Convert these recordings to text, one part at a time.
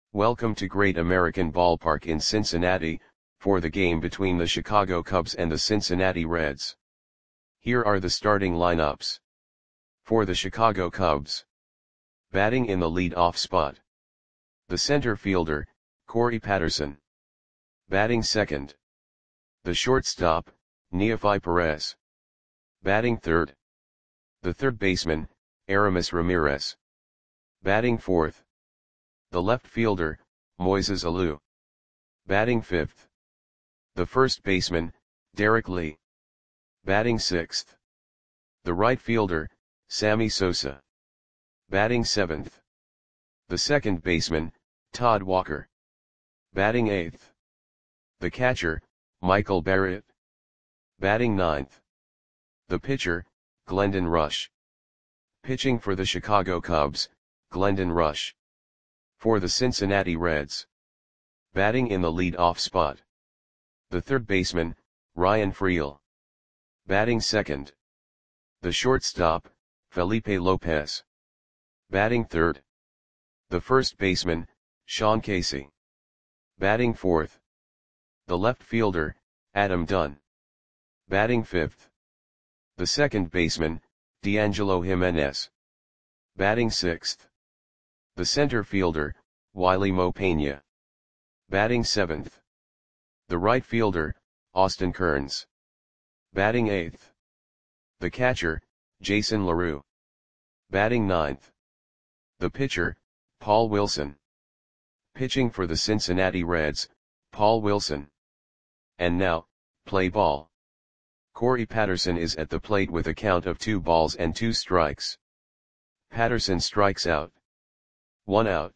Welcome to Great American Ballpark in Cincinnati, for the game between the Chicago Cubs and the Cincinnati Reds. Here are the starting lineups. For the Chicago Cubs. Batting in the lead-off spot. The center fielder, Corey Patterson. Batting second. The shortstop, Neofi Perez. Batting third. The third baseman, Aramis Ramirez. Batting fourth. The left fielder, Moises Alou. Batting fifth. The first baseman, Derek Lee. Batting sixth. The right fielder, Sammy Sosa. Batting seventh. The second baseman, Todd Walker. Batting eighth. The catcher, Michael Barrett. Batting ninth. The pitcher, Glendon Rush. Pitching for the Chicago Cubs, Glendon Rush. For the Cincinnati Reds. Batting in the lead-off spot. The third baseman, Ryan Freel. Batting second. The shortstop, Felipe Lopez. Batting third. The first baseman, Sean Casey. Batting fourth. The left fielder, Adam Dunn. Batting fifth. The second baseman, D'Angelo Jimenez. Batting sixth. The center fielder, Wiley Mo Pena. Batting seventh. The right fielder, Austin Kearns. Batting eighth. The catcher, Jason LaRue. Batting ninth. The pitcher, Paul Wilson. Pitching for the Cincinnati Reds, Paul Wilson. And now, play ball. Corey Patterson is at the plate with a count of 2 balls and 2 strikes. Patterson strikes out. 1 out.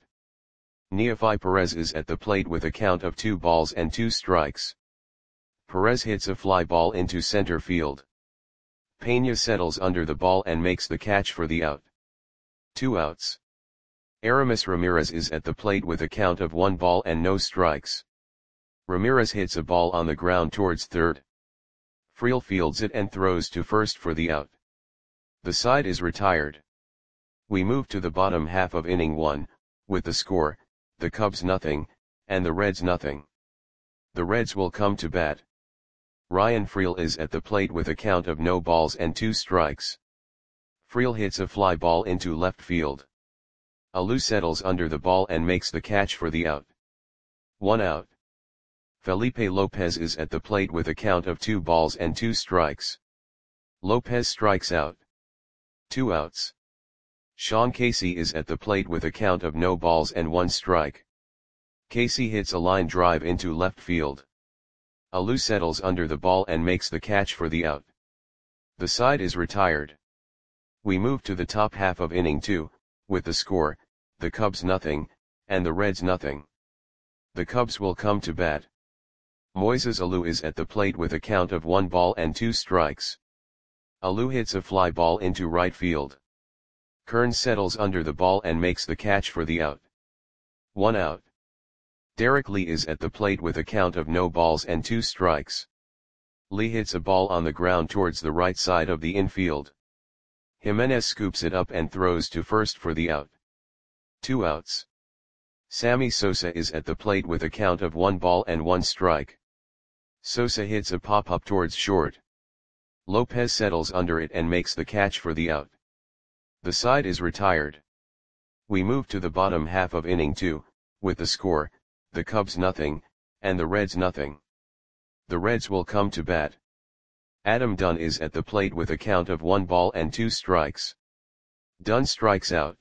Neofi Perez is at the plate with a count of 2 balls and 2 strikes. Perez hits a fly ball into center field. Pena settles under the ball and makes the catch for the out. 2 outs. Aramis Ramirez is at the plate with a count of 1 ball and no strikes. Ramirez hits a ball on the ground towards third. Freel fields it and throws to first for the out. The side is retired. We move to the bottom half of inning 1, with the score, the Cubs nothing, and the Reds nothing. The Reds will come to bat. Ryan Freel is at the plate with a count of no balls and 2 strikes. Freel hits a fly ball into left field. Alou settles under the ball and makes the catch for the out. 1 out. Felipe Lopez is at the plate with a count of 2 balls and 2 strikes. Lopez strikes out. 2 outs. Sean Casey is at the plate with a count of no balls and 1 strike. Casey hits a line drive into left field. Alou settles under the ball and makes the catch for the out. The side is retired. We move to the top half of inning 2, with the score, the Cubs nothing, and the Reds nothing. The Cubs will come to bat. Moises Alou is at the plate with a count of 1 ball and 2 strikes. Alou hits a fly ball into right field. Kearns settles under the ball and makes the catch for the out. 1 out. Derek Lee is at the plate with a count of no balls and 2 strikes. Lee hits a ball on the ground towards the right side of the infield. Jimenez scoops it up and throws to first for the out. 2 outs. Sammy Sosa is at the plate with a count of 1 ball and 1 strike. Sosa hits a pop-up towards short. Lopez settles under it and makes the catch for the out. The side is retired. We move to the bottom half of inning 2, with the score, the Cubs nothing, and the Reds nothing. The Reds will come to bat. Adam Dunn is at the plate with a count of 1 ball and 2 strikes. Dunn strikes out.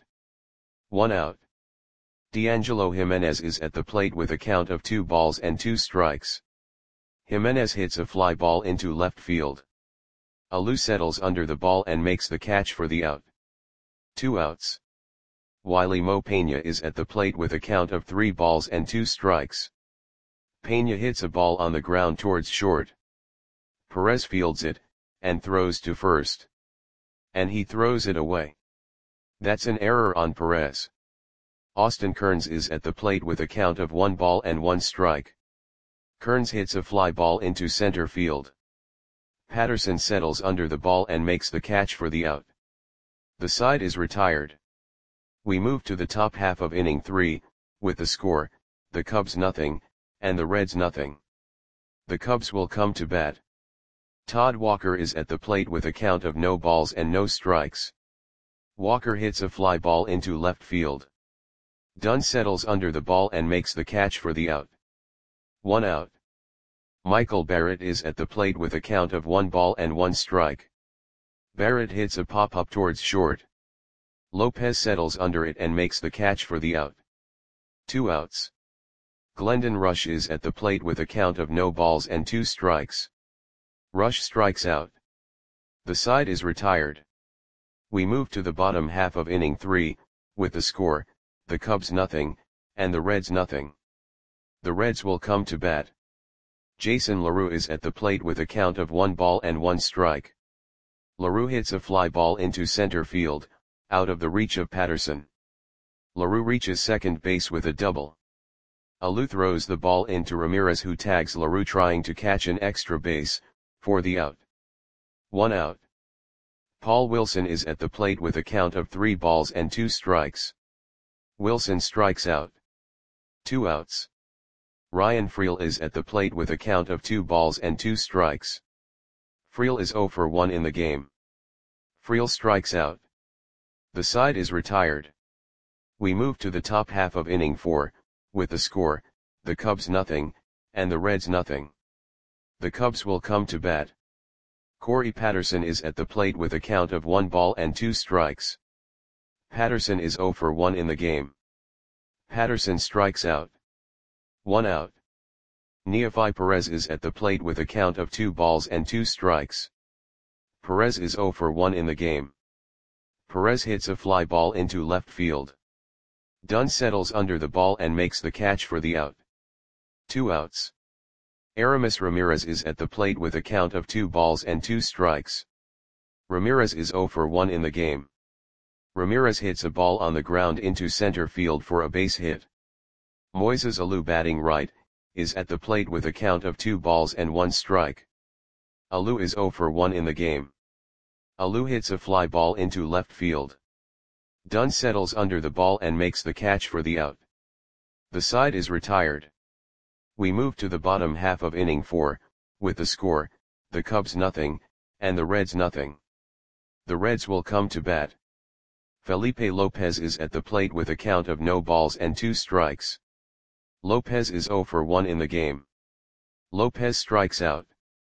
1 out. D'Angelo Jimenez is at the plate with a count of 2 balls and 2 strikes. Jimenez hits a fly ball into left field. Alou settles under the ball and makes the catch for the out. 2 outs. Wiley Mo Pena is at the plate with a count of 3 balls and 2 strikes. Pena hits a ball on the ground towards short. Perez fields it, and throws to first. And he throws it away. That's an error on Perez. Austin Kearns is at the plate with a count of 1 ball and 1 strike. Kearns hits a fly ball into center field. Patterson settles under the ball and makes the catch for the out. The side is retired. We move to the top half of inning 3, with the score, the Cubs nothing, and the Reds nothing. The Cubs will come to bat. Todd Walker is at the plate with a count of no balls and no strikes. Walker hits a fly ball into left field. Dunn settles under the ball and makes the catch for the out. 1 out. Michael Barrett is at the plate with a count of 1 ball and 1 strike. Barrett hits a pop-up towards short. Lopez settles under it and makes the catch for the out. 2 outs. Glendon Rush is at the plate with a count of no balls and 2 strikes. Rush strikes out. The side is retired. We move to the bottom half of inning 3, with the score, the Cubs nothing, and the Reds nothing. The Reds will come to bat. Jason LaRue is at the plate with a count of 1 ball and 1 strike. LaRue hits a fly ball into center field, out of the reach of Patterson. LaRue reaches second base with a double. Alou throws the ball into Ramirez, who tags LaRue trying to catch an extra base, for the out. 1 out. Paul Wilson is at the plate with a count of 3 balls and 2 strikes. Wilson strikes out. 2 outs. Ryan Freel is at the plate with a count of 2 balls and 2 strikes. Freel is 0 for 1 in the game. Freel strikes out. The side is retired. We move to the top half of inning 4, with the score, the Cubs nothing, and the Reds nothing. The Cubs will come to bat. Corey Patterson is at the plate with a count of 1 ball and 2 strikes. Patterson is 0 for 1 in the game. Patterson strikes out. 1 out. Neefi Perez is at the plate with a count of 2 balls and 2 strikes. Perez is 0 for 1 in the game. Perez hits a fly ball into left field. Dunn settles under the ball and makes the catch for the out. 2 outs. Aramis Ramirez is at the plate with a count of 2 balls and 2 strikes. Ramirez is 0 for 1 in the game. Ramirez hits a ball on the ground into center field for a base hit. Moises Alou, batting right, is at the plate with a count of 2 balls and 1 strike. Alou is 0 for 1 in the game. Alou hits a fly ball into left field. Dunn settles under the ball and makes the catch for the out. The side is retired. We move to the bottom half of inning 4, with the score, the Cubs nothing, and the Reds nothing. The Reds will come to bat. Felipe Lopez is at the plate with a count of no balls and 2 strikes. Lopez is 0 for 1 in the game. Lopez strikes out.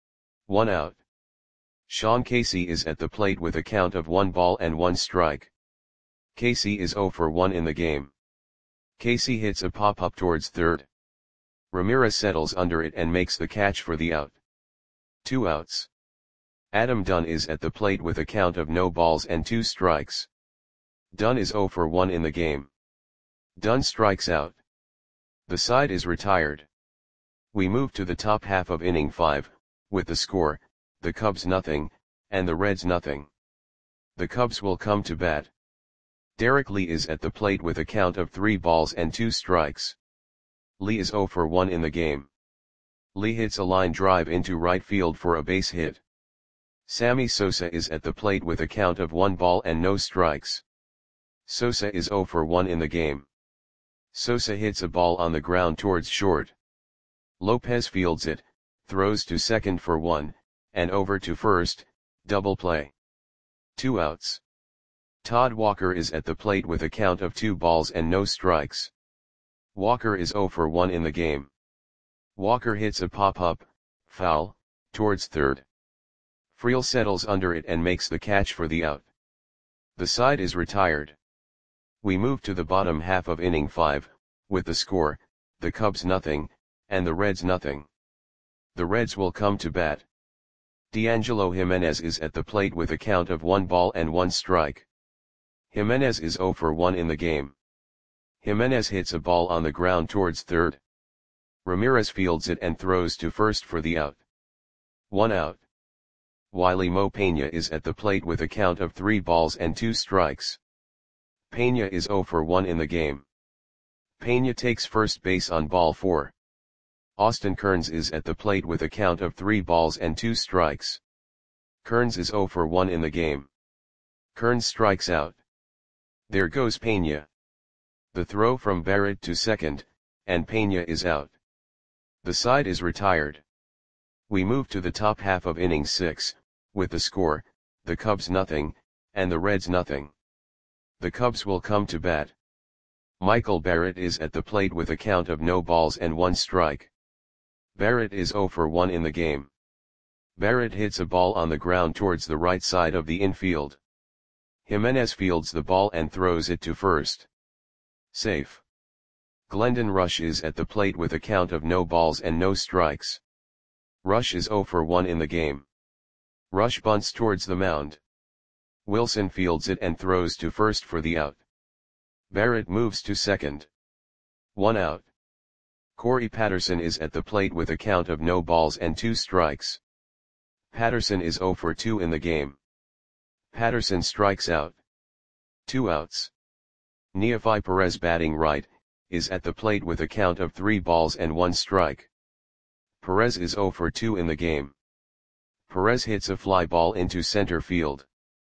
1 out. Sean Casey is at the plate with a count of 1 ball and 1 strike. Casey is 0 for 1 in the game. Casey hits a pop-up towards third. Ramirez settles under it and makes the catch for the out. 2 outs. Adam Dunn is at the plate with a count of no balls and 2 strikes. Dunn is 0 for 1 in the game. Dunn strikes out. The side is retired. We move to the top half of inning 5, with the score, the Cubs nothing, and the Reds nothing. The Cubs will come to bat. Derek Lee is at the plate with a count of 3 balls and 2 strikes. Lee is 0 for 1 in the game. Lee hits a line drive into right field for a base hit. Sammy Sosa is at the plate with a count of 1 ball and no strikes. Sosa is 0 for 1 in the game. Sosa hits a ball on the ground towards short. Lopez fields it, throws to second for 1, and over to first, double play. 2 outs. Todd Walker is at the plate with a count of 2 balls and no strikes. Walker is 0 for 1 in the game. Walker hits a pop-up, foul, towards third. Freel settles under it and makes the catch for the out. The side is retired. We move to the bottom half of inning 5, with the score, the Cubs nothing, and the Reds nothing. The Reds will come to bat. D'Angelo Jimenez is at the plate with a count of 1 ball and 1 strike. Jimenez is 0 for 1 in the game. Jimenez hits a ball on the ground towards third. Ramirez fields it and throws to first for the out. 1 out. Wiley Mo Peña is at the plate with a count of 3 balls and 2 strikes. Peña is 0 for 1 in the game. Peña takes first base on ball 4. Austin Kearns is at the plate with a count of 3 balls and 2 strikes. Kearns is 0 for 1 in the game. Kearns strikes out. There goes Peña. The throw from Barrett to second, and Peña is out. The side is retired. We move to the top half of inning 6, with the score, the Cubs nothing, and the Reds nothing. The Cubs will come to bat. Michael Barrett is at the plate with a count of no balls and 1 strike. Barrett is 0 for 1 in the game. Barrett hits a ball on the ground towards the right side of the infield. Jimenez fields the ball and throws it to first. Safe. Glendon Rusch is at the plate with a count of no balls and no strikes. Rusch is 0 for 1 in the game. Rusch bunts towards the mound. Wilson fields it and throws to first for the out. Barrett moves to second. 1 out. Corey Patterson is at the plate with a count of no balls and 2 strikes. Patterson is 0 for 2 in the game. Patterson strikes out. 2 outs. Neefi Perez, batting right, is at the plate with a count of 3 balls and 1 strike. Perez is 0 for 2 in the game. Perez hits a fly ball into center field.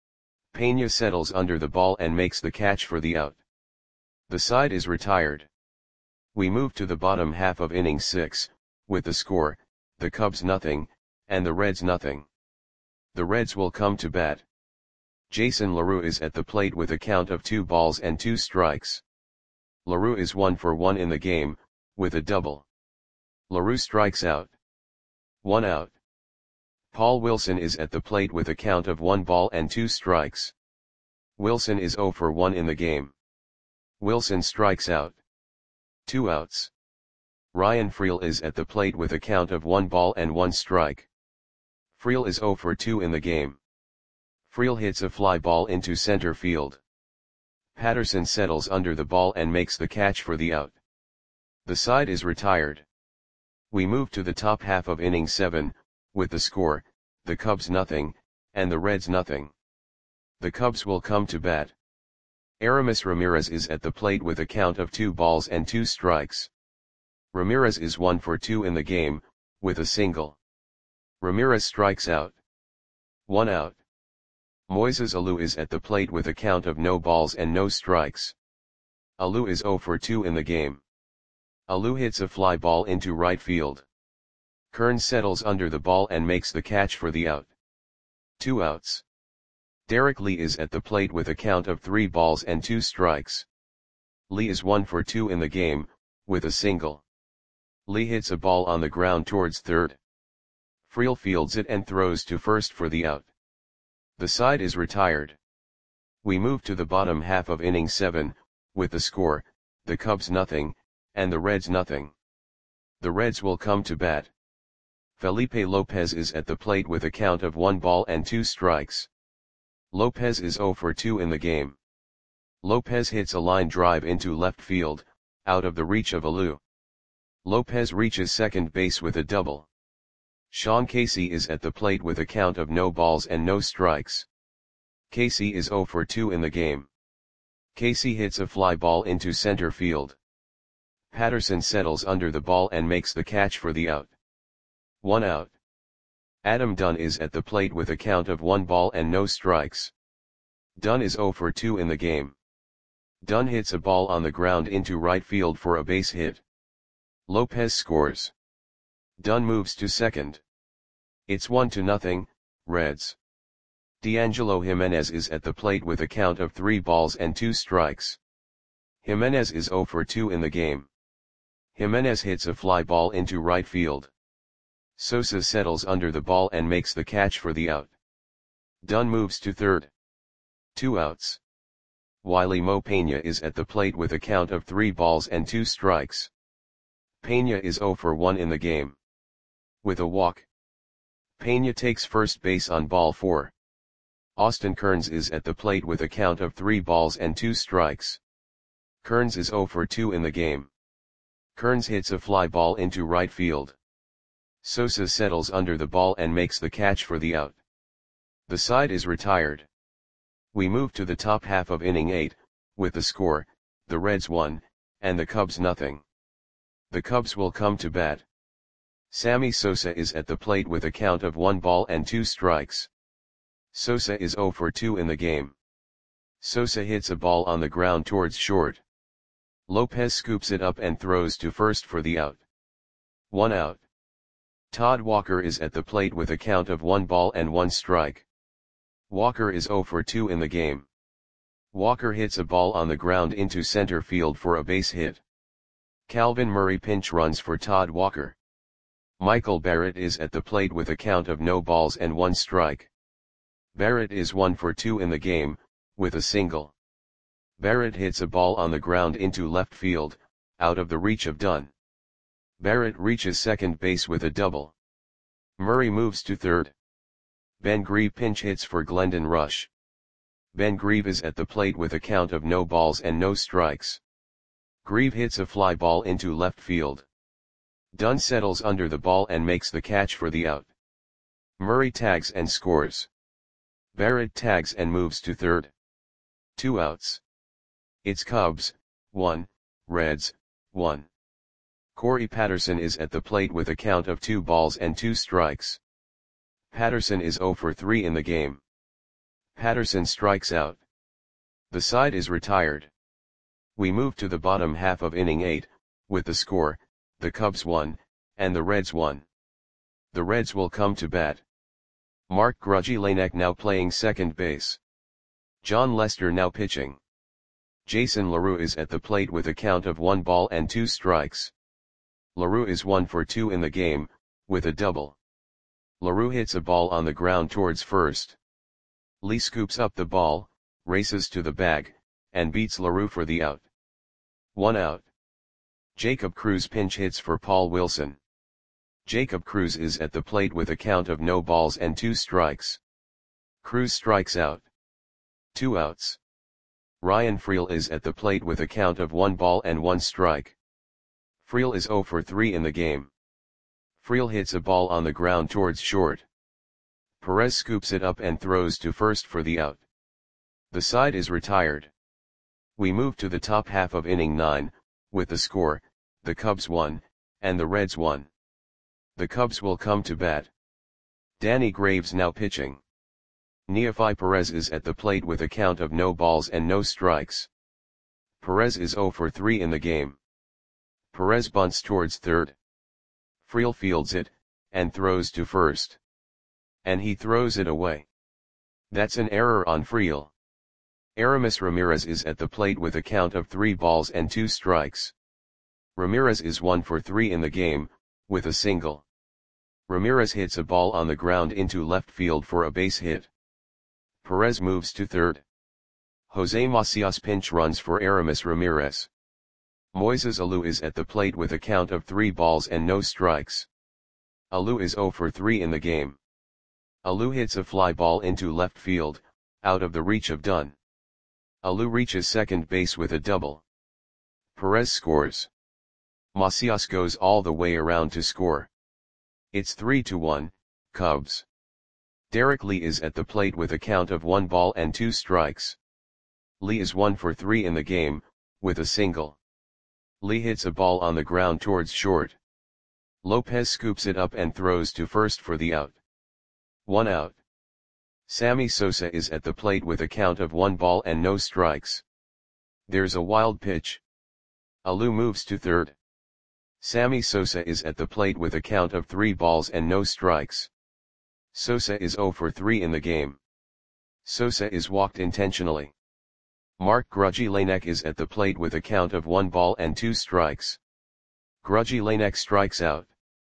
Peña settles under the ball and makes the catch for the out. The side is retired. We move to the bottom half of inning 6, with the score, the Cubs nothing, and the Reds nothing. The Reds will come to bat. Jason LaRue is at the plate with a count of 2 balls and 2 strikes. LaRue is 1 for 1 in the game, with a double. LaRue strikes out. 1 out. Paul Wilson is at the plate with a count of 1 ball and 2 strikes. Wilson is 0 for 1 in the game. Wilson strikes out. 2 outs. Ryan Freel is at the plate with a count of 1 ball and 1 strike. Freel is 0 for 2 in the game. Freel hits a fly ball into center field. Patterson settles under the ball and makes the catch for the out. The side is retired. We move to the top half of inning 7, with the score, the Cubs nothing, and the Reds nothing. The Cubs will come to bat. Aramis Ramirez is at the plate with a count of 2 balls and 2 strikes. Ramirez is 1 for 2 in the game, with a single. Ramirez strikes out. 1 out. Moises Alou is at the plate with a count of no balls and no strikes. Alou is 0 for 2 in the game. Alou hits a fly ball into right field. Kearns settles under the ball and makes the catch for the out. 2 outs. Derek Lee is at the plate with a count of 3 balls and 2 strikes. Lee is 1 for 2 in the game, with a single. Lee hits a ball on the ground towards third. Freel fields it and throws to first for the out. The side is retired. We move to the bottom half of inning 7, with the score, the Cubs nothing, and the Reds nothing. The Reds will come to bat. Felipe Lopez is at the plate with a count of 1 ball and 2 strikes. Lopez is 0 for 2 in the game. Lopez hits a line drive into left field, out of the reach of Alou. Lopez reaches second base with a double. Sean Casey is at the plate with a count of no balls and no strikes. Casey is 0 for 2 in the game. Casey hits a fly ball into center field. Patterson settles under the ball and makes the catch for the out. 1 out. Adam Dunn is at the plate with a count of 1 ball and no strikes. Dunn is 0 for 2 in the game. Dunn hits a ball on the ground into right field for a base hit. Lopez scores. Dunn moves to second. It's 1-0, Reds. D'Angelo Jimenez is at the plate with a count of 3 balls and 2 strikes. Jimenez is 0 for 2 in the game. Jimenez hits a fly ball into right field. Sosa settles under the ball and makes the catch for the out. Dunn moves to third. 2 outs. Wiley Mo Peña is at the plate with a count of 3 balls and 2 strikes. Peña is 0 for 1 in the game. With a walk, Peña takes first base on ball 4. Austin Kearns is at the plate with a count of 3 balls and 2 strikes. Kearns is 0 for 2 in the game. Kearns hits a fly ball into right field. Sosa settles under the ball and makes the catch for the out. The side is retired. We move to the top half of inning 8, with the score, the Reds 1, and the Cubs nothing. The Cubs will come to bat. Sammy Sosa is at the plate with a count of 1 ball and 2 strikes. Sosa is 0 for 2 in the game. Sosa hits a ball on the ground towards short. Lopez scoops it up and throws to first for the out. 1 out. Todd Walker is at the plate with a count of 1 ball and 1 strike. Walker is 0 for 2 in the game. Walker hits a ball on the ground into center field for a base hit. Calvin Murray pinch runs for Todd Walker. Michael Barrett is at the plate with a count of no balls and 1 strike. Barrett is 1 for 2 in the game, with a single. Barrett hits a ball on the ground into left field, out of the reach of Dunn. Barrett reaches second base with a double. Murray moves to third. Ben Grieve pinch hits for Glendon Rush. Ben Grieve is at the plate with a count of no balls and no strikes. Grieve hits a fly ball into left field. Dunn settles under the ball and makes the catch for the out. Murray tags and scores. Barrett tags and moves to third. 2 outs. It's Cubs, 1, Reds, 1. Corey Patterson is at the plate with a count of 2 balls and 2 strikes. Patterson is 0 for 3 in the game. Patterson strikes out. The side is retired. We move to the bottom half of inning 8, with the score, the Cubs 1, and the Reds 1. The Reds will come to bat. Mark Grudzielanek now playing second base. John Lester now pitching. Jason LaRue is at the plate with a count of 1 ball and 2 strikes. LaRue is 1 for 2 in the game, with a double. LaRue hits a ball on the ground towards first. Lee scoops up the ball, races to the bag, and beats LaRue for the out. 1 out. Jacob Cruz pinch hits for Paul Wilson. Jacob Cruz is at the plate with a count of no balls and 2 strikes. Cruz strikes out. 2 outs. Ryan Freel is at the plate with a count of 1 ball and 1 strike. Freel is 0 for 3 in the game. Freel hits a ball on the ground towards short. Perez scoops it up and throws to first for the out. The side is retired. We move to the top half of inning 9, with the score, the Cubs 1, and the Reds 1. The Cubs will come to bat. Danny Graves now pitching. Neefi Perez is at the plate with a count of no balls and no strikes. Perez is 0 for 3 in the game. Perez bunts towards third. Freel fields it, and throws to first. And he throws it away. That's an error on Freel. Aramis Ramirez is at the plate with a count of 3 balls and 2 strikes. Ramirez is 1 for 3 in the game, with a single. Ramirez hits a ball on the ground into left field for a base hit. Perez moves to third. Jose Macias pinch runs for Aramis Ramirez. Moises Alou is at the plate with a count of 3 balls and no strikes. Alou is 0 for 3 in the game. Alou hits a fly ball into left field, out of the reach of Dunn. Alou reaches second base with a double. Perez scores. Macias goes all the way around to score. It's 3-1, Cubs. Derek Lee is at the plate with a count of 1 ball and 2 strikes. Lee is 1 for 3 in the game, with a single. Lee hits a ball on the ground towards short. Lopez scoops it up and throws to first for the out. 1 out. Sammy Sosa is at the plate with a count of 1 ball and no strikes. There's a wild pitch. Alou moves to third. Sammy Sosa is at the plate with a count of 3 balls and no strikes. Sosa is 0 for 3 in the game. Sosa is walked intentionally. Mark Grudzielanek is at the plate with a count of 1 ball and 2 strikes. Grudzielanek strikes out.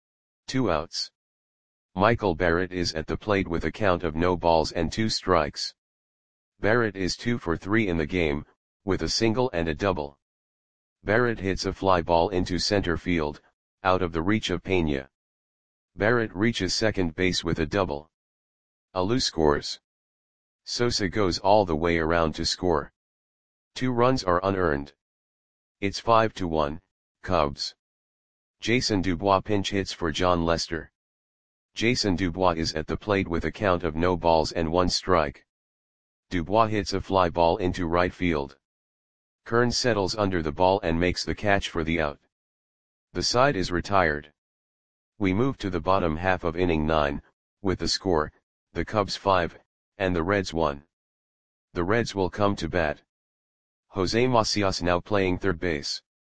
2 outs. Michael Barrett is at the plate with a count of no balls and 2 strikes. Barrett is 2 for 3 in the game, with a single and a double. Barrett hits a fly ball into center field, out of the reach of Pena. Barrett reaches second base with a double. Alou scores. Sosa goes all the way around to score. 2 runs are unearned. It's 5-1, Cubs. Jason Dubois pinch hits for John Lester. Jason Dubois is at the plate with a count of no balls and 1 strike. Dubois hits a fly ball into right field. Kern settles under the ball and makes the catch for the out. The side is retired. We move to the bottom half of inning 9, with the score, the Cubs 5, and the Reds 1. The Reds will come to bat. Jose Macias now playing third base.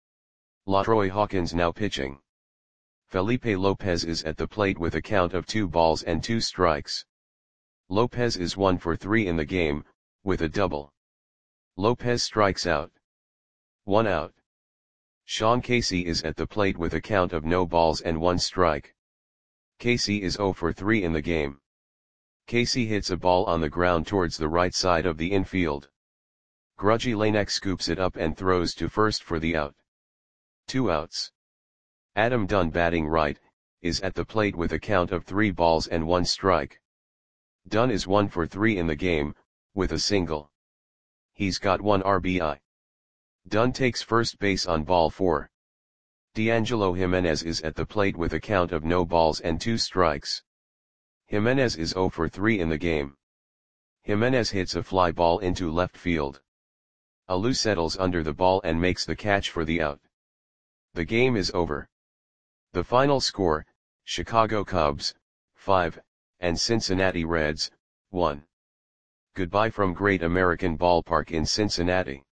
LaTroy Hawkins now pitching. Felipe Lopez is at the plate with a count of 2 balls and 2 strikes. Lopez is 1 for 3 in the game, with a double. Lopez strikes out. 1 out. Sean Casey is at the plate with a count of no balls and 1 strike. Casey is 0 for 3 in the game. Casey hits a ball on the ground towards the right side of the infield. Grudgy Lanek scoops it up and throws to first for the out. 2 outs. Adam Dunn batting right, is at the plate with a count of 3 balls and 1 strike. Dunn is 1 for 3 in the game, with a single. He's got 1 RBI. Dunn takes first base on ball 4. D'Angelo Jimenez is at the plate with a count of no balls and 2 strikes. Jimenez is 0 for 3 in the game. Jimenez hits a fly ball into left field. Alou settles under the ball and makes the catch for the out. The game is over. The final score, Chicago Cubs, 5, and Cincinnati Reds, 1. Goodbye from Great American Ballpark in Cincinnati.